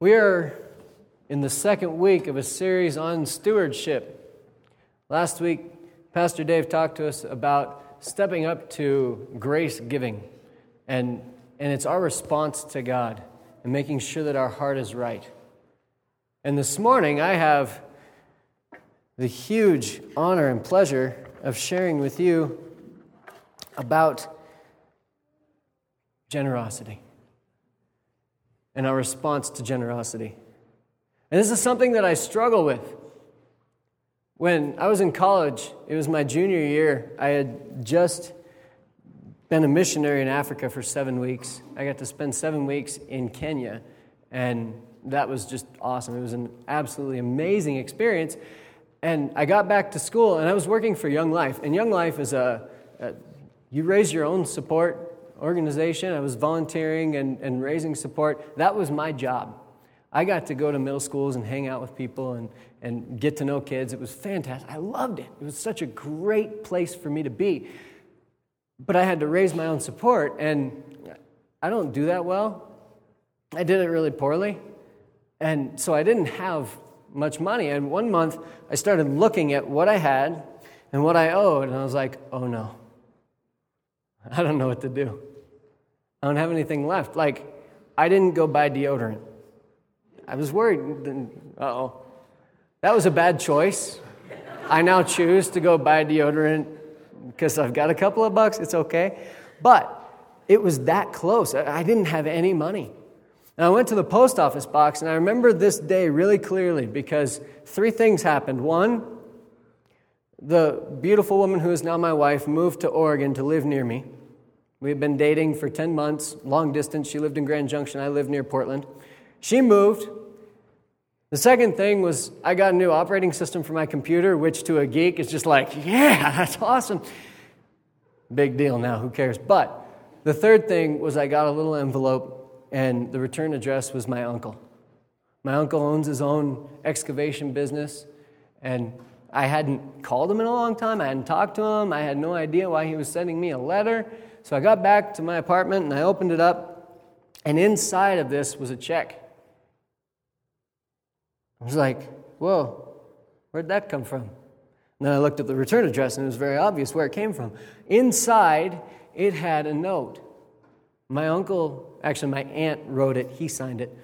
We are in the second week of a series on stewardship. Last week, Pastor Dave talked to us about stepping up to grace giving, and it's our response to God and making sure that our heart is right. And this morning, I have the huge honor and pleasure of sharing with you about generosity and our response to generosity. And this is something that I struggle with. When I was in college, it was my junior year, I had just been a missionary in Africa for 7 weeks. I got to spend 7 weeks in Kenya, and that was just awesome. It was an absolutely amazing experience. And I got back to school, and I was working for Young Life. And Young Life is you raise your own support organization. I was volunteering and raising support. That was my job. I got to go to middle schools and hang out with people and get to know kids. It was fantastic. I loved it. It was such a great place for me to be. But I had to raise my own support, and I don't do that well. I did it really poorly. And so I didn't have much money. And one month, I started looking at what I had and what I owed, and I was like, oh no. I don't know what to do. I don't have anything left. Like, I didn't go buy deodorant. I was worried. Uh-oh. That was a bad choice. I now choose to go buy deodorant because I've got a couple of bucks. It's okay. But it was that close. I didn't have any money. And I went to the post office box, and I remember this day really clearly because 3 things happened. One, the beautiful woman who is now my wife moved to Oregon to live near me. We had been dating for 10 months, long distance. She lived in Grand Junction. I lived near Portland. She moved. The second thing was I got a new operating system for my computer, which to a geek is just like, yeah, that's awesome. Big deal now, who cares? But the third thing was I got a little envelope, and the return address was my uncle. My uncle owns his own excavation business, and I hadn't called him in a long time. I hadn't talked to him. I had no idea why he was sending me a letter. So I got back to my apartment, and I opened it up, and inside of this was a check. I was like, whoa, where'd that come from? And then I looked at the return address, and it was very obvious where it came from. Inside, it had a note. My uncle, actually my aunt wrote it. He signed it.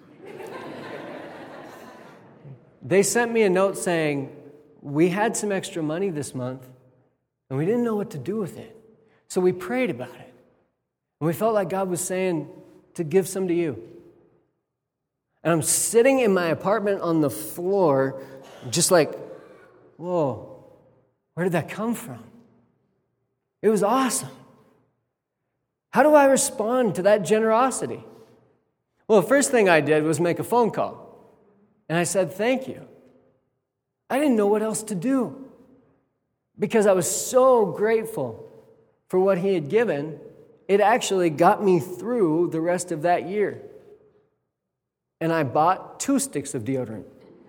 They sent me a note saying, we had some extra money this month, and we didn't know what to do with it. So we prayed about it. And we felt like God was saying to give some to you. And I'm sitting in my apartment on the floor, just like, whoa, where did that come from? It was awesome. How do I respond to that generosity? Well, the first thing I did was make a phone call. And I said, thank you. I didn't know what else to do because I was so grateful for what he had given. It actually got me through the rest of that year. And I bought 2 sticks of deodorant.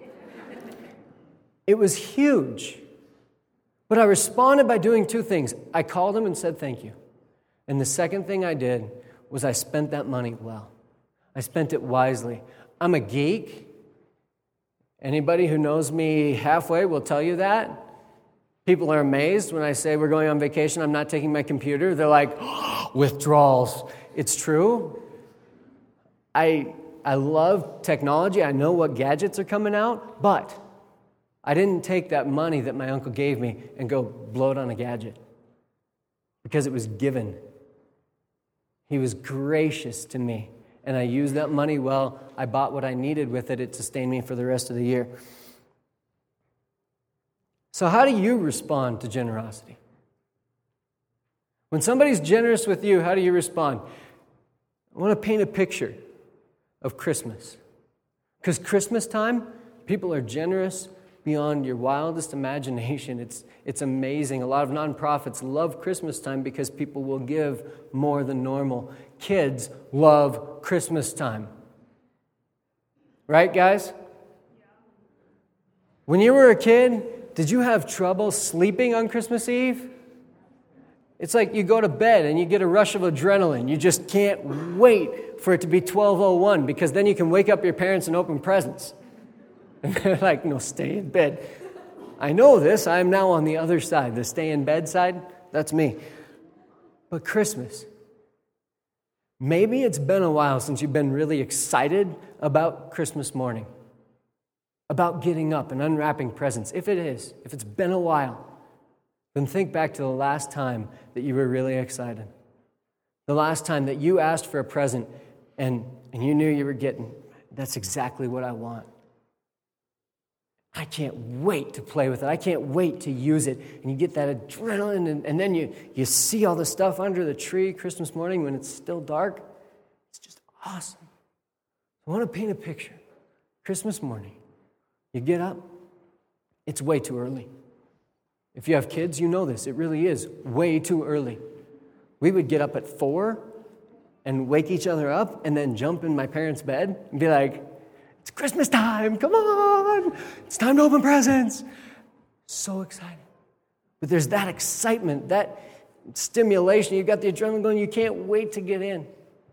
It was huge. But I responded by doing 2 things. I called him and said thank you. And the second thing I did was I spent that money well. I spent it wisely. I'm a geek. Anybody who knows me halfway will tell you that. People are amazed when I say we're going on vacation, I'm not taking my computer. They're like, oh, withdrawals. It's true. I love technology. I know what gadgets are coming out, but I didn't take that money that my uncle gave me and go blow it on a gadget because it was given. He was gracious to me, and I used that money well. I bought what I needed with it. It sustained me for the rest of the year. So how do you respond to generosity? When somebody's generous with you, how do you respond? I want to paint a picture of Christmas. Because Christmas time, people are generous beyond your wildest imagination. It's amazing. A lot of nonprofits love Christmas time because people will give more than normal. Kids love Christmas time. Right, guys? When you were a kid, did you have trouble sleeping on Christmas Eve? It's like you go to bed and you get a rush of adrenaline. You just can't wait for it to be 12:01 because then you can wake up your parents and open presents. And they're like, no, stay in bed. I know this. I am now on the other side. The stay in bed side, that's me. But Christmas, maybe it's been a while since you've been really excited about Christmas morning, about getting up and unwrapping presents. If it's been a while, then think back to the last time that you were really excited. The last time that you asked for a present and you knew you were getting, that's exactly what I want. I can't wait to play with it. I can't wait to use it. And you get that adrenaline, and then you see all the stuff under the tree Christmas morning when it's still dark. It's just awesome. I want to paint a picture. Christmas morning, you get up, it's way too early. If you have kids, you know this. It really is way too early. We would get up at 4 and wake each other up and then jump in my parents' bed and be like, it's Christmas time, come on. It's time to open presents. So excited. But there's that excitement, that stimulation. You've got the adrenaline going, you can't wait to get in.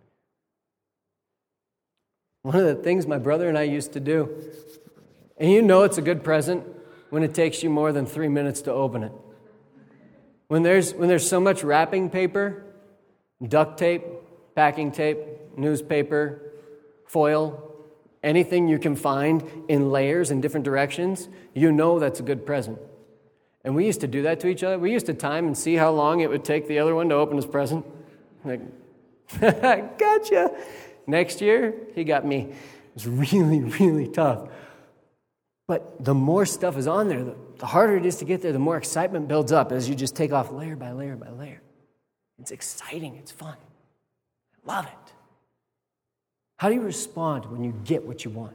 One of the things my brother and I used to do, and you know it's a good present when it takes you more than 3 minutes to open it. When there's so much wrapping paper, duct tape, packing tape, newspaper, foil, anything you can find in layers in different directions, you know that's a good present. And we used to do that to each other. We used to time and see how long it would take the other one to open his present. Like, gotcha. Next year, he got me. It was really, really tough. But the more stuff is on there, the harder it is to get there, the more excitement builds up as you just take off layer by layer by layer. It's exciting. It's fun. I love it. How do you respond when you get what you want?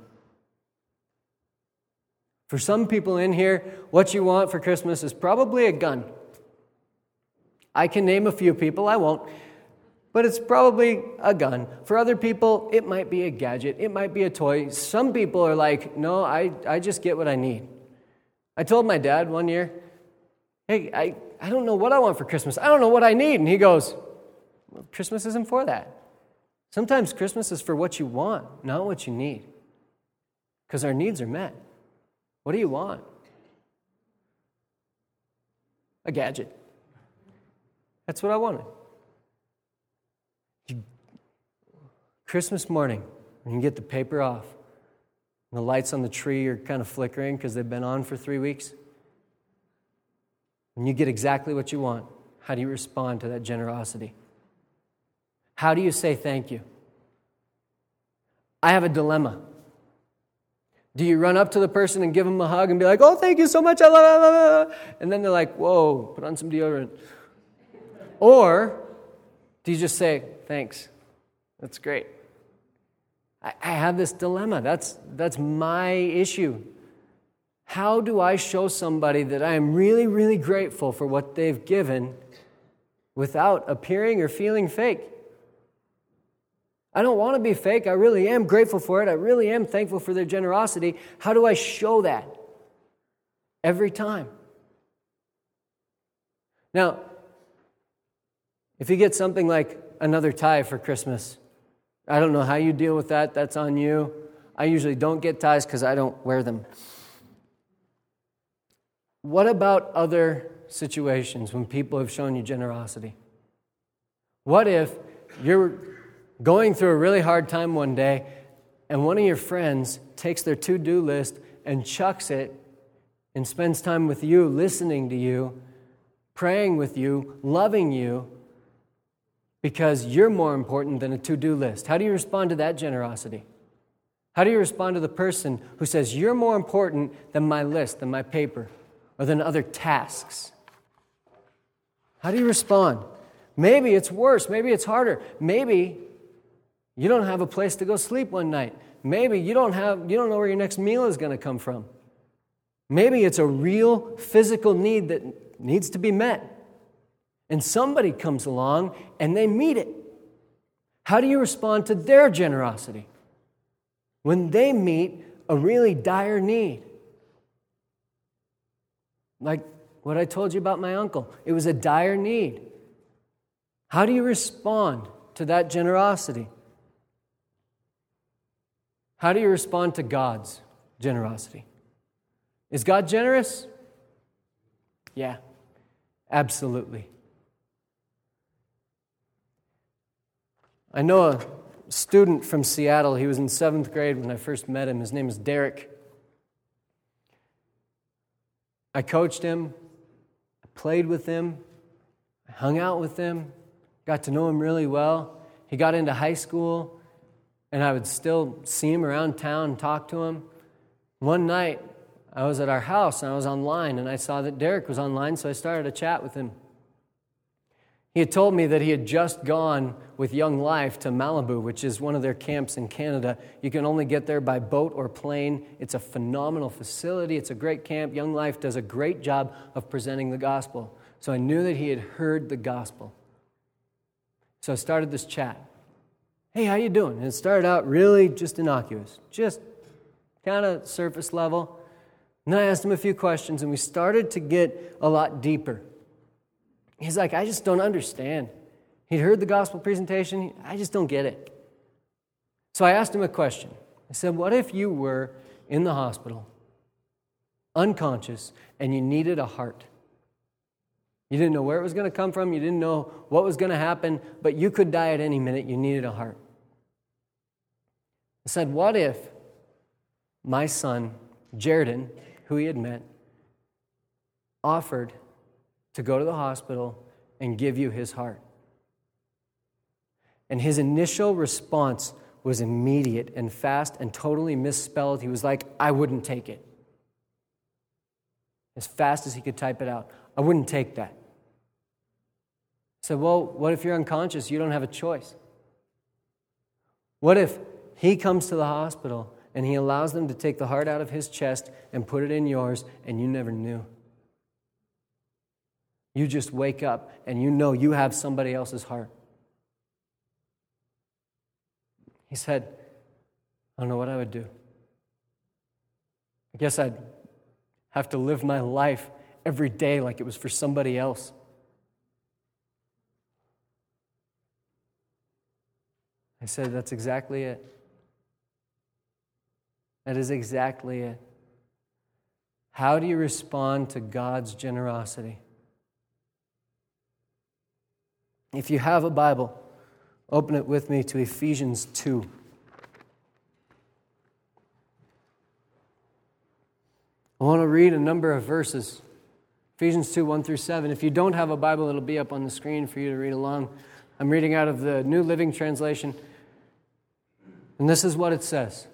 For some people in here, what you want for Christmas is probably a gun. I can name a few people, I won't, but it's probably a gun. For other people, it might be a gadget, it might be a toy. Some people are like, no, I just get what I need. I told my dad one year, hey, I don't know what I want for Christmas. I don't know what I need. And he goes, well, Christmas isn't for that. Sometimes Christmas is for what you want, not what you need. Because our needs are met. What do you want? A gadget. That's what I wanted. Christmas morning, when you get the paper off, and the lights on the tree are kind of flickering because they've been on for 3 weeks, when you get exactly what you want, how do you respond to that generosity? How do you say thank you? I have a dilemma. Do you run up to the person and give them a hug and be like, oh, thank you so much, I love it. And then they're like, whoa, put on some deodorant. Or do you just say, thanks, that's great. I have this dilemma. That's my issue. How do I show somebody that I am really, really grateful for what they've given without appearing or feeling fake? I don't want to be fake. I really am grateful for it. I really am thankful for their generosity. How do I show that? Every time. Now, if you get something like another tie for Christmas, I don't know how you deal with that. That's on you. I usually don't get ties because I don't wear them. What about other situations when people have shown you generosity? What if you're going through a really hard time one day and one of your friends takes their to-do list and chucks it and spends time with you, listening to you, praying with you, loving you, because you're more important than a to-do list? How do you respond to that generosity? How do you respond to the person who says, you're more important than my list, than my paper, or than other tasks? How do you respond? Maybe it's worse. Maybe it's harder. Maybe you don't have a place to go sleep one night. Maybe you don't know where your next meal is going to come from. Maybe it's a real physical need that needs to be met. And somebody comes along and they meet it. How do you respond to their generosity when they meet a really dire need? Like what I told you about my uncle. It was a dire need. How do you respond to that generosity? How do you respond to God's generosity? Is God generous? Yeah, absolutely. I know a student from Seattle. He was in 7th grade when I first met him. His name is Derek. I coached him, I played with him, I hung out with him, got to know him really well. He got into high school, and I would still see him around town and talk to him. One night, I was at our house, and I was online, and I saw that Derek was online, so I started a chat with him. He had told me that he had just gone with Young Life to Malibu, which is one of their camps in Canada. You can only get there by boat or plane. It's a phenomenal facility. It's a great camp. Young Life does a great job of presenting the gospel. So I knew that he had heard the gospel. So I started this chat. Hey, how you doing? And it started out really just innocuous, just kind of surface level. And then I asked him a few questions, and we started to get a lot deeper. He's like, I just don't understand. He'd heard the gospel presentation. I just don't get it. So I asked him a question. I said, what if you were in the hospital, unconscious, and you needed a heart? You didn't know where it was going to come from. You didn't know what was going to happen, but you could die at any minute. You needed a heart. I said, what if my son, Jaredon, who he had met, offered to go to the hospital and give you his heart? And his initial response was immediate and fast and totally misspelled. He was like, I wouldn't take it. As fast as he could type it out. I wouldn't take that. I said, well, what if you're unconscious? You don't have a choice. What if he comes to the hospital and he allows them to take the heart out of his chest and put it in yours, and you never knew? You just wake up and you know you have somebody else's heart. He said, I don't know what I would do. I guess I'd have to live my life every day like it was for somebody else. I said, that's exactly it. That is exactly it. How do you respond to God's generosity? If you have a Bible, open it with me to Ephesians 2. I want to read a number of verses. Ephesians 2, 1 through 7. If you don't have a Bible, it'll be up on the screen for you to read along. I'm reading out of the New Living Translation. And this is what it says.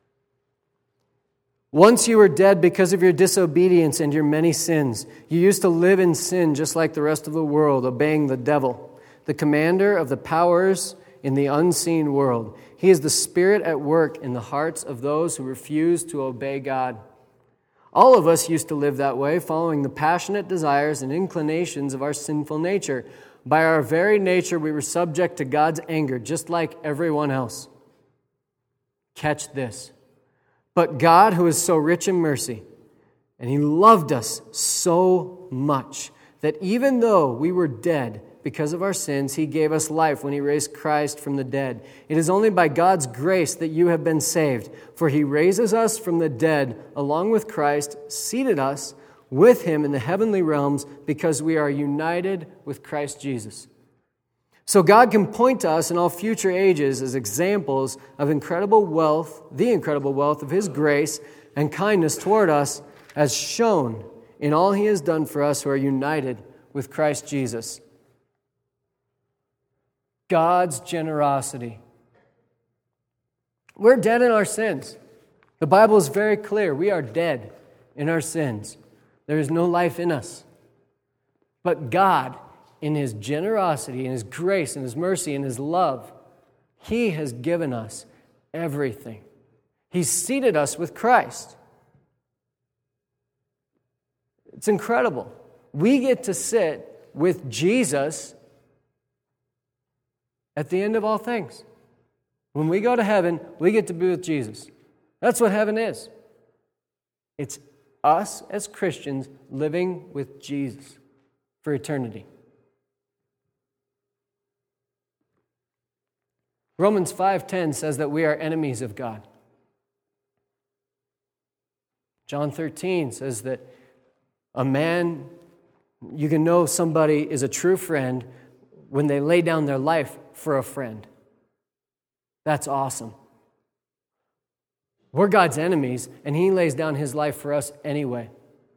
Once you were dead because of your disobedience and your many sins. You used to live in sin just like the rest of the world, obeying the devil, the commander of the powers in the unseen world. He is the spirit at work in the hearts of those who refuse to obey God. All of us used to live that way, following the passionate desires and inclinations of our sinful nature. By our very nature, we were subject to God's anger, just like everyone else. Catch this. But God, who is so rich in mercy, and He loved us so much, that even though we were dead because of our sins, He gave us life when He raised Christ from the dead. It is only by God's grace that you have been saved, for He raises us from the dead along with Christ, seated us with Him in the heavenly realms, because we are united with Christ Jesus. So God can point to us in all future ages as examples of incredible wealth, the incredible wealth of His grace and kindness toward us, as shown in all He has done for us who are united with Christ Jesus. God's generosity. We're dead in our sins. The Bible is very clear. We are dead in our sins. There is no life in us. But God, in His generosity, in His grace, in His mercy, in His love, He has given us everything. He's seated us with Christ. It's incredible. We get to sit with Jesus at the end of all things. When we go to heaven, we get to be with Jesus. That's what heaven is. It's us as Christians living with Jesus for eternity. Romans 5:10 says that we are enemies of God. John 13 says that you can know somebody is a true friend when they lay down their life for a friend. That's awesome. We're God's enemies, and He lays down His life for us anyway.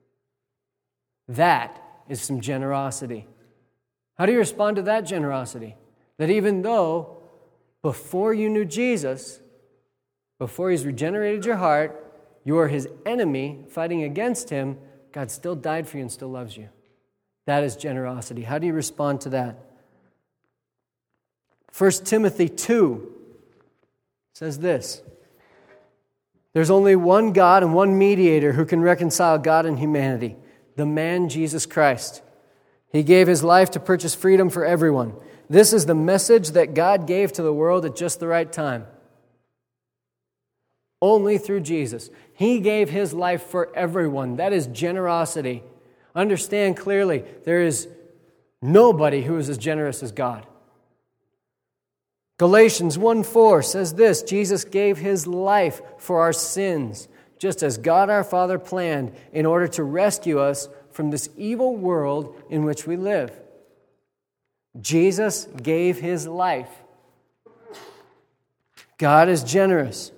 That is some generosity. How do you respond to that generosity? That even though before you knew Jesus, before He's regenerated your heart, you are His enemy fighting against Him, God still died for you and still loves you. That is generosity. How do you respond to that? 1 Timothy 2 says this: there's only one God and one mediator who can reconcile God and humanity, the man Jesus Christ. He gave His life to purchase freedom for everyone. This is the message that God gave to the world at just the right time. Only through Jesus. He gave His life for everyone. That is generosity. Understand clearly, there is nobody who is as generous as God. Galatians 1:4 says this: Jesus gave His life for our sins, just as God our Father planned, in order to rescue us from this evil world in which we live. Jesus gave His life. God is generous.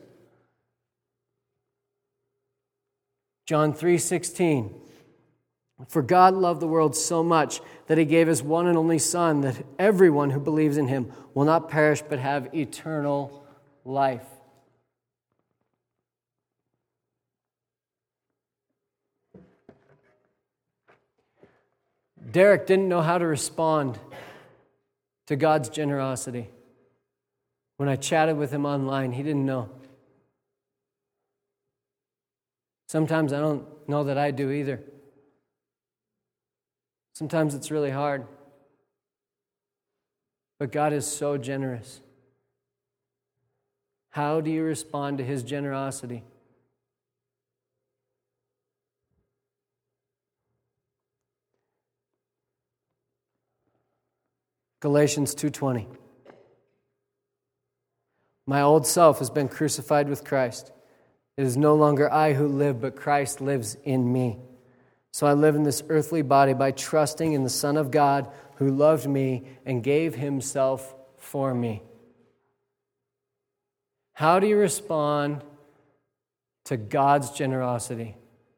John 3:16. For God loved the world so much that He gave His one and only Son, that everyone who believes in Him will not perish but have eternal life. Derek didn't know how to respond to God's generosity. When I chatted with him online, he didn't know. Sometimes I don't know that I do either. Sometimes it's really hard. But God is so generous. How do you respond to His generosity? Galatians 2:20. My old self has been crucified with Christ. It is no longer I who live, but Christ lives in me. So I live in this earthly body by trusting in the Son of God who loved me and gave Himself for me. How do you respond to God's generosity?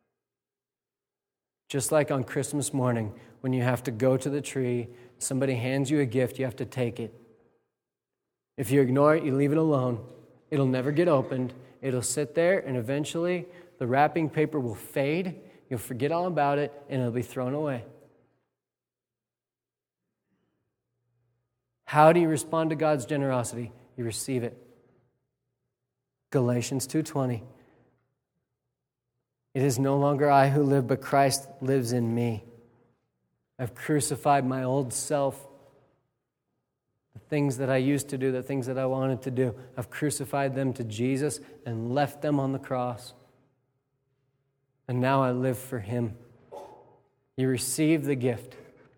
Just like on Christmas morning, when you have to go to the tree, somebody hands you a gift, you have to take it. If you ignore it, you leave it alone, it'll never get opened. It'll sit there, and eventually the wrapping paper will fade. You'll forget all about it, and it'll be thrown away. How do you respond to God's generosity? You receive it. Galatians 2:20. It is no longer I who live, but Christ lives in me. I've crucified my old self. The things that I used to do, the things that I wanted to do, I've crucified them to Jesus and left them on the cross. And now I live for Him. You receive the gift.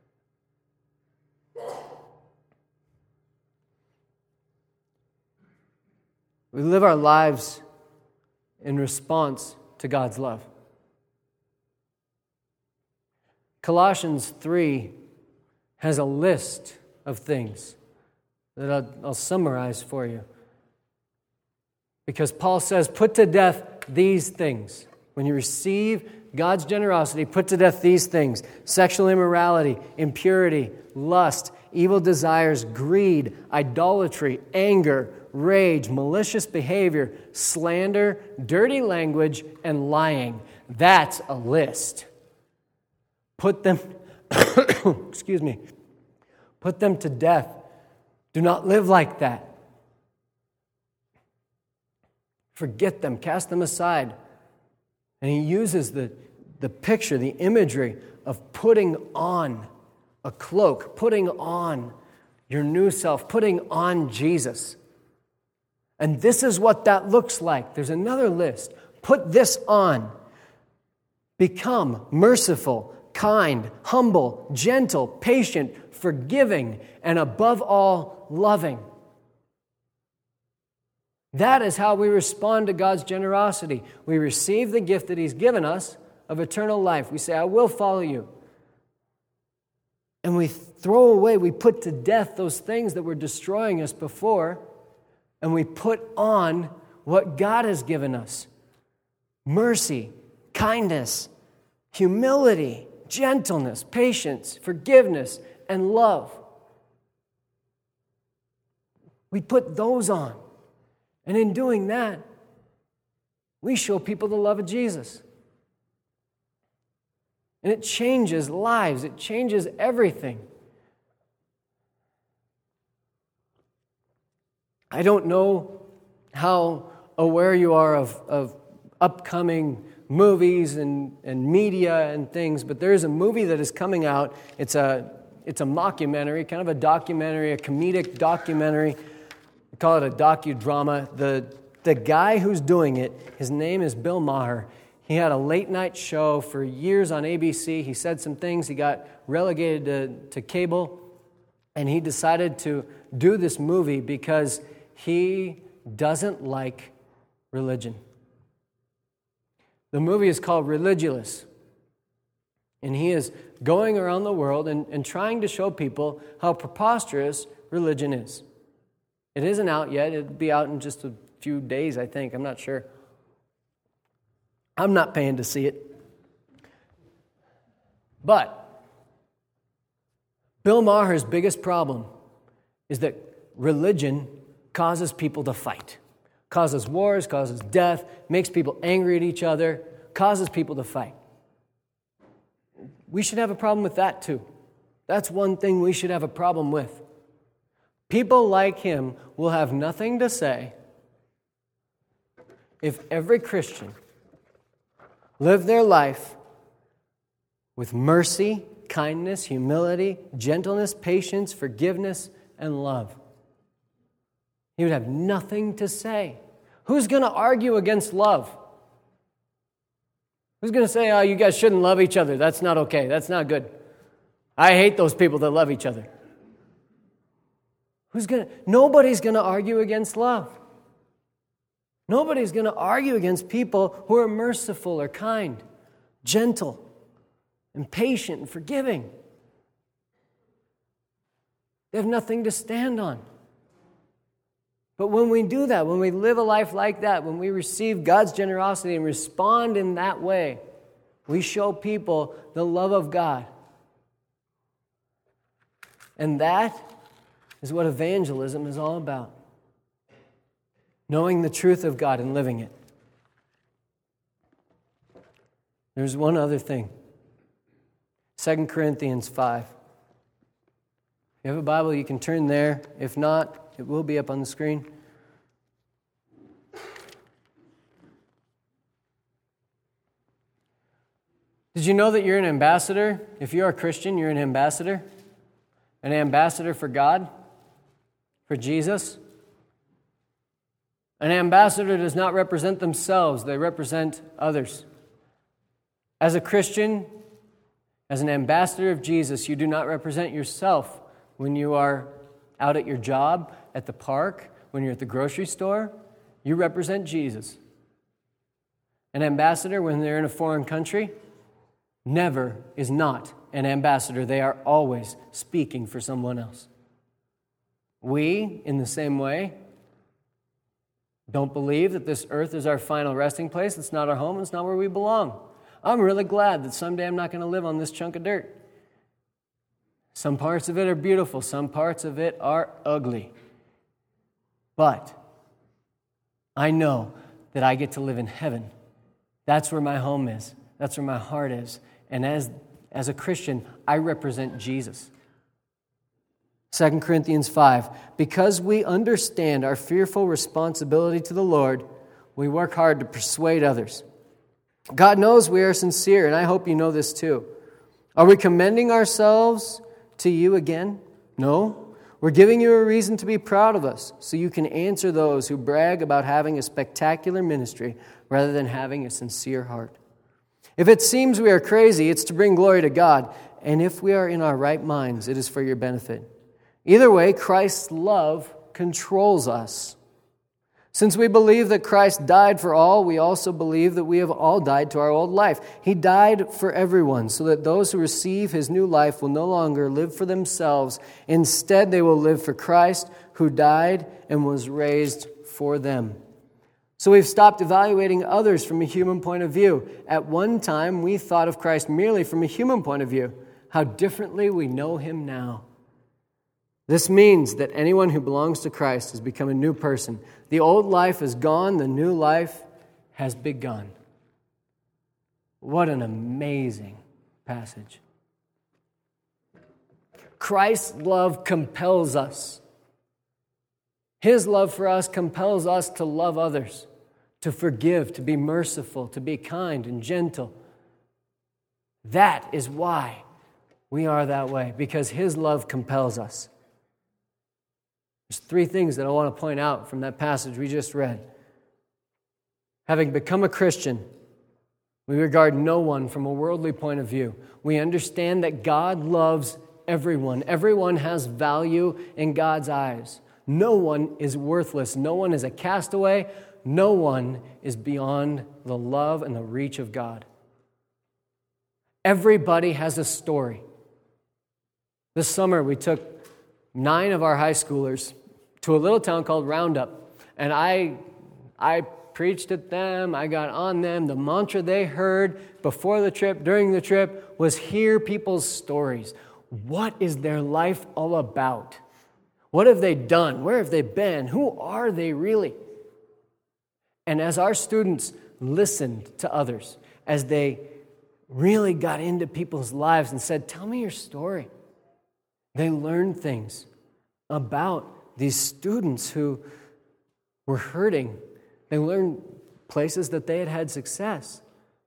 We live our lives in response to God's love. Colossians 3 has a list of things that I'll summarize for you. Because Paul says, put to death these things. When you receive God's generosity, put to death these things: sexual immorality, impurity, lust, evil desires, greed, idolatry, anger, rage, malicious behavior, slander, dirty language, and lying. That's a list. Put them, put them to death. Do not live like that. Forget them, cast them aside. And he uses the picture, the imagery of putting on a cloak, putting on your new self, putting on Jesus. And this is what that looks like. There's another list. Put this on. Become merciful, kind, humble, gentle, patient, forgiving, and above all, loving. That is how we respond to God's generosity. We receive the gift that He's given us of eternal life. We say, I will follow you. And we throw away, we put to death those things that were destroying us before, and we put on what God has given us. Mercy, kindness, humility, gentleness, patience, forgiveness, and love. We put those on. And in doing that, we show people the love of Jesus. And it changes lives. It changes everything. I don't know how aware you are of upcoming movies and media and things, but there is a movie that is coming out. It's a mockumentary, kind of a documentary, a comedic documentary. We call it a docudrama. The guy who's doing it, his name is Bill Maher. He had a late-night show for years on ABC. He said some things. He got relegated to cable, and he decided to do this movie because he doesn't like religion. The movie is called Religulous, and he is going around the world and trying to show people how preposterous religion is. It isn't out yet. It'll be out in just a few days, I think. I'm not sure. I'm not paying to see it. But Bill Maher's biggest problem is that religion causes people to fight. Causes wars, causes death, makes people angry at each other, causes people to fight. We should have a problem with that too. That's one thing we should have a problem with. People like him will have nothing to say if every Christian lived their life with mercy, kindness, humility, gentleness, patience, forgiveness, and love. He would have nothing to say. Who's going to argue against love? Who's going to say, oh, you guys shouldn't love each other. That's not okay. That's not good. I hate those people that love each other. Nobody's going to argue against love. Nobody's going to argue against people who are merciful or kind, gentle, and patient and forgiving. They have nothing to stand on. But when we do that, when we live a life like that, when we receive God's generosity and respond in that way, we show people the love of God. And that is what evangelism is all about. Knowing the truth of God and living it. There's one other thing. 2 Corinthians 5. If you have a Bible, you can turn there. If not, it will be up on the screen. Did you know that you're an ambassador? If you're a Christian, you're an ambassador. An ambassador for God, for Jesus. An ambassador does not represent themselves, they represent others. As a Christian, as an ambassador of Jesus, you do not represent yourself when you are out at your job, at the park, when you're at the grocery store. You represent Jesus. An ambassador, when they're in a foreign country, never is not an ambassador. They are always speaking for someone else. We, in the same way, don't believe that this earth is our final resting place. It's not our home. It's not where we belong. I'm really glad that someday I'm not going to live on this chunk of dirt. Some parts of it are beautiful. Some parts of it are ugly. But I know that I get to live in heaven. That's where my home is. That's where my heart is. And as a Christian, I represent Jesus. 2 Corinthians 5, because we understand our fearful responsibility to the Lord, we work hard to persuade others. God knows we are sincere, and I hope you know this too. Are we commending ourselves to you again? No. We're giving you a reason to be proud of us, so you can answer those who brag about having a spectacular ministry rather than having a sincere heart. If it seems we are crazy, it's to bring glory to God, and if we are in our right minds, it is for your benefit. Either way, Christ's love controls us. Since we believe that Christ died for all, we also believe that we have all died to our old life. He died for everyone, so that those who receive his new life will no longer live for themselves. Instead, they will live for Christ, who died and was raised for them. So we've stopped evaluating others from a human point of view. At one time, we thought of Christ merely from a human point of view. How differently we know him now. This means that anyone who belongs to Christ has become a new person. The old life is gone, the new life has begun. What an amazing passage. Christ's love compels us. His love for us compels us to love others, to forgive, to be merciful, to be kind and gentle. That is why we are that way, because his love compels us. There's three things that I want to point out from that passage we just read. Having become a Christian, we regard no one from a worldly point of view. We understand that God loves everyone. Everyone has value in God's eyes. No one is worthless. No one is a castaway. No one is beyond the love and the reach of God. Everybody has a story. This summer, we took 9 of our high schoolers to a little town called Roundup. And I preached at them. I got on them. The mantra they heard before the trip, during the trip, was hear people's stories. What is their life all about? What have they done? Where have they been? Who are they really? And as our students listened to others, as they really got into people's lives and said, tell me your story, they learned things about these students who were hurting. They learned places that they had had success.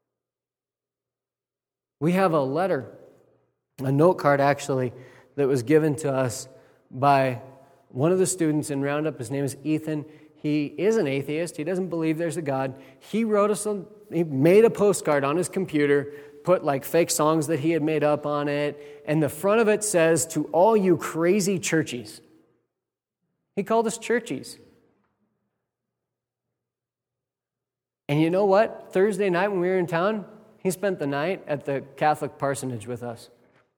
We have a letter, a note card actually, that was given to us by one of the students in Roundup. His name is Ethan. He is an atheist. He doesn't believe there's a God. He made a postcard on his computer, put like fake songs that he had made up on it, and the front of it says, to all you crazy churchies. He called us churchies. And you know what? Thursday night when we were in town, he spent the night at the Catholic parsonage with us.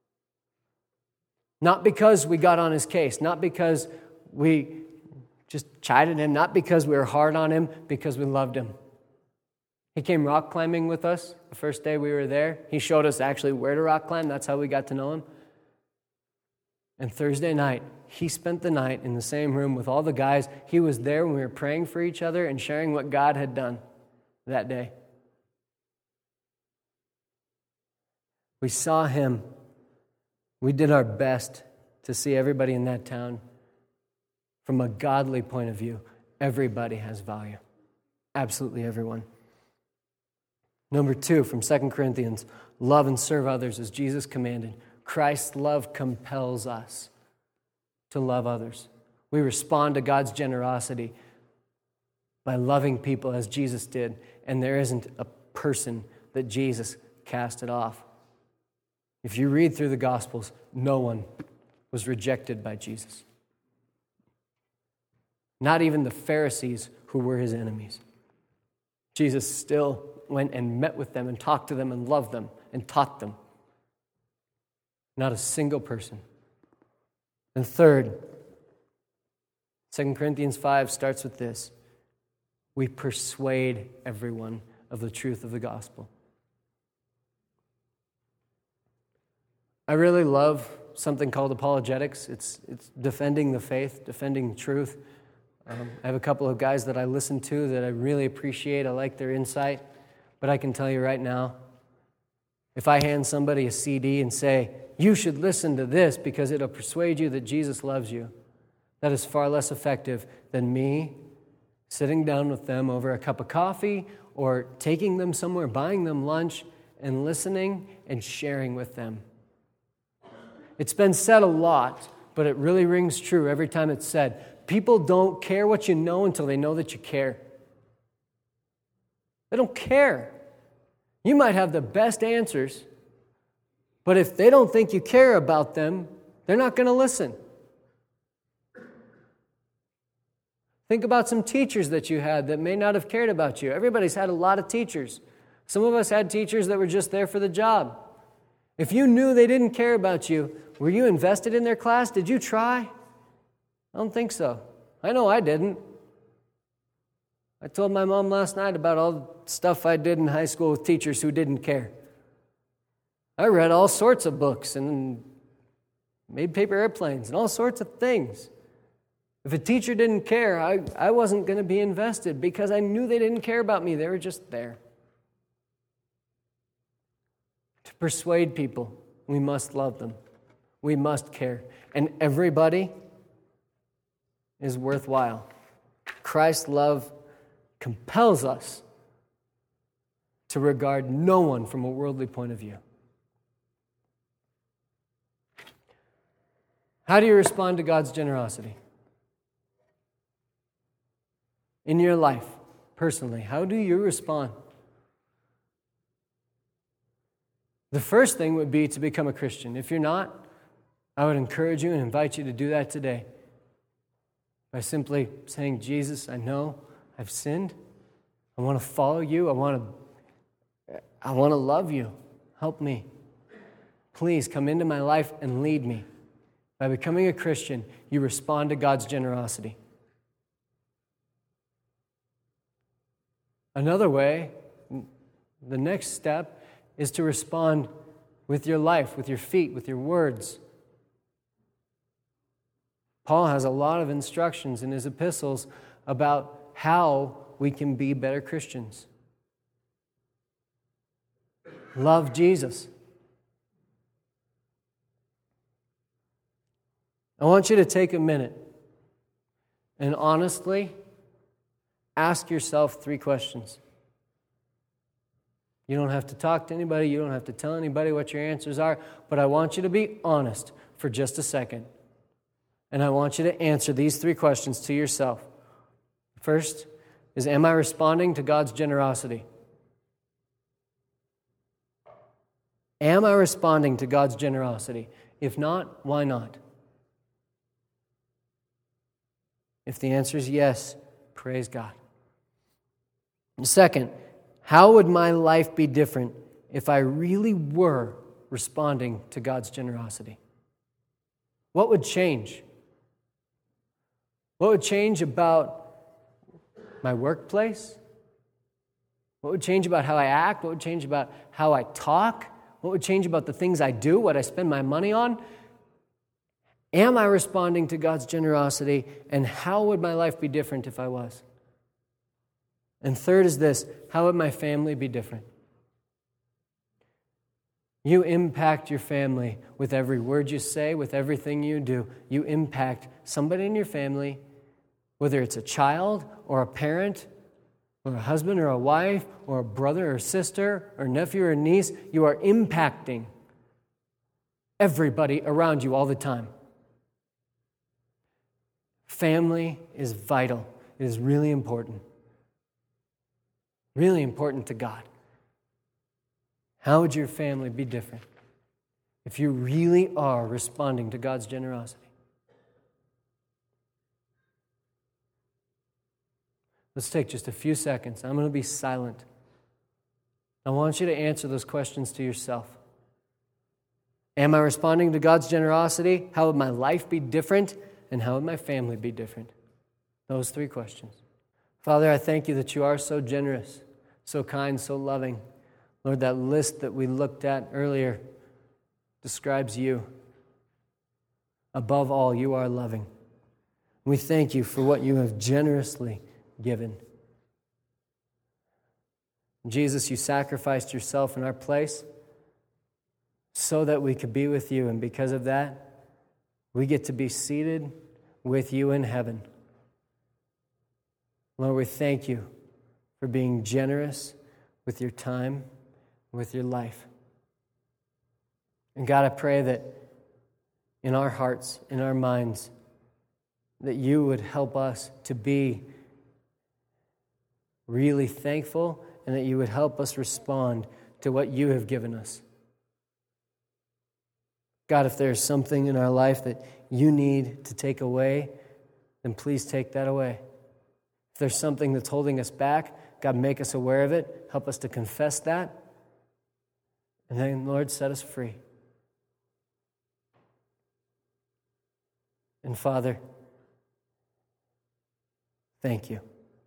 Not because we got on his case, not because we just chided him, not because we were hard on him, because we loved him. He came rock climbing with us the first day we were there. He showed us actually where to rock climb. That's how we got to know him. And Thursday night, he spent the night in the same room with all the guys. He was there when we were praying for each other and sharing what God had done that day. We saw him. We did our best to see everybody in that town from a godly point of view. Everybody has value. Absolutely everyone. Number 2, from 2 Corinthians, love and serve others as Jesus commanded. Christ's love compels us to love others. We respond to God's generosity by loving people as Jesus did, and there isn't a person that Jesus casted off. If you read through the Gospels, no one was rejected by Jesus. Not even the Pharisees who were his enemies. Jesus still went and met with them and talked to them and loved them and taught them. Not a single person. And third, 2 Corinthians 5 starts with this. We persuade everyone of the truth of the gospel. I really love something called apologetics. It's defending the faith, defending the truth. I have a couple of guys that I listen to that I really appreciate. I like their insight. But I can tell you right now, if I hand somebody a CD and say, you should listen to this because it'll persuade you that Jesus loves you, that is far less effective than me sitting down with them over a cup of coffee or taking them somewhere, buying them lunch, and listening and sharing with them. It's been said a lot, but it really rings true every time it's said. People don't care what you know until they know that you care. They don't care. You might have the best answers, but if they don't think you care about them, they're not going to listen. Think about some teachers that you had that may not have cared about you. Everybody's had a lot of teachers. Some of us had teachers that were just there for the job. If you knew they didn't care about you, were you invested in their class? Did you try? I don't think so. I know I didn't. I told my mom last night about all the stuff I did in high school with teachers who didn't care. I read all sorts of books and made paper airplanes and all sorts of things. If a teacher didn't care, I wasn't going to be invested because I knew they didn't care about me. They were just there. To persuade people, we must love them. We must care. And everybody is worthwhile. Christ's love compels us to regard no one from a worldly point of view. How do you respond to God's generosity? In your life, personally, how do you respond? The first thing would be to become a Christian. If you're not, I would encourage you and invite you to do that today by simply saying, Jesus, I know I've sinned. I want to follow you. I want to love you. Help me. Please come into my life and lead me. By becoming a Christian, you respond to God's generosity. Another way, the next step, is to respond with your life, with your feet, with your words. Paul has a lot of instructions in his epistles about how we can be better Christians. Love Jesus. I want you to take a minute and honestly ask yourself 3 questions. You don't have to talk to anybody. You don't have to tell anybody what your answers are. But I want you to be honest for just a second. And I want you to answer these 3 questions to yourself. First is, am I responding to God's generosity? Am I responding to God's generosity? If not, why not? If the answer is yes, praise God. Second, how would my life be different if I really were responding to God's generosity? What would change? What would change about my workplace? What would change about how I act? What would change about how I talk? What would change about the things I do, what I spend my money on? Am I responding to God's generosity? And how would my life be different if I was? And third is this, how would my family be different? You impact your family with every word you say, with everything you do. You impact somebody in your family, whether it's a child or a parent or a husband or a wife or a brother or sister or nephew or niece. You are impacting everybody around you all the time. Family is vital. It is really important. Really important to God. How would your family be different if you really are responding to God's generosity? Let's take just a few seconds. I'm going to be silent. I want you to answer those questions to yourself. Am I responding to God's generosity? How would my life be different? And how would my family be different? Those 3 questions. Father, I thank you that you are so generous, so kind, so loving. Lord, that list that we looked at earlier describes you. Above all, you are loving. We thank you for what you have generously given. Jesus, you sacrificed yourself in our place so that we could be with you. And because of that, we get to be seated with you in heaven. Lord, we thank you for being generous with your time, with your life. And God, I pray that in our hearts, in our minds, that you would help us to be really thankful and that you would help us respond to what you have given us. God, if there's something in our life that you need to take away, then please take that away. there's something that's holding us back, God, make us aware of it. Help us to confess that. And then, Lord, set us free. And Father, thank you.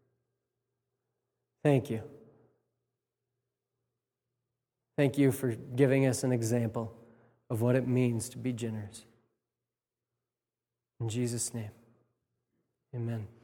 Thank you. Thank you for giving us an example of what it means to be generous. In Jesus' name, amen.